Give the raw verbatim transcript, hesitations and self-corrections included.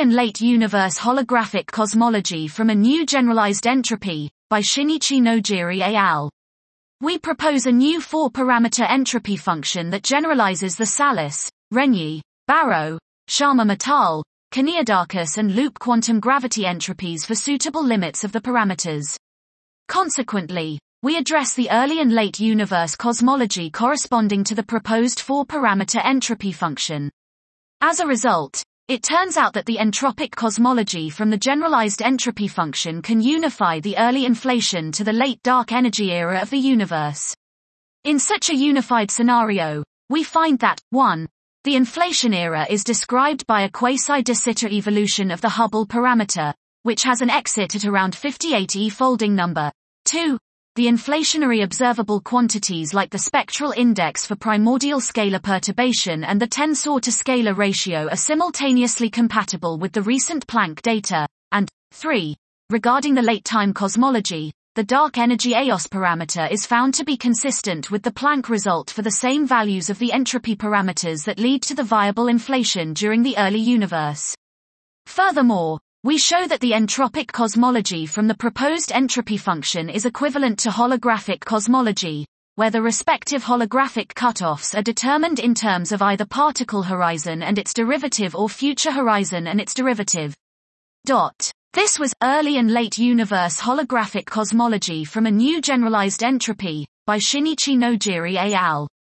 and Late Universe Holographic Cosmology from a New Generalized Entropy, by Shinichi Nojiri et al. We propose a new four-parameter entropy function that generalizes the Salis, Renyi, Barrow, Sharma-Mittal, Kaniadakis and loop quantum gravity entropies for suitable limits of the parameters. Consequently, we address the early and late universe cosmology corresponding to the proposed four-parameter entropy function. As a result, it turns out that the entropic cosmology from the generalized entropy function can unify the early inflation to the late dark energy era of the universe. In such a unified scenario, we find that, one. The inflation era is described by a quasi-de Sitter evolution of the Hubble parameter, which has an exit at around fifty-eight E folding number. two. The inflationary observable quantities like the spectral index for primordial scalar perturbation and the tensor to scalar ratio are simultaneously compatible with the recent Planck data. And, three. Regarding the late-time cosmology, the dark energy E O S parameter is found to be consistent with the Planck result for the same values of the entropy parameters that lead to the viable inflation during the early universe. Furthermore, we show that the entropic cosmology from the proposed entropy function is equivalent to holographic cosmology, where the respective holographic cutoffs are determined in terms of either particle horizon and its derivative or future horizon and its derivative. Dot. This was Early and Late Universe Holographic Cosmology from a New Generalized Entropy, by Shinichi Nojiri et al.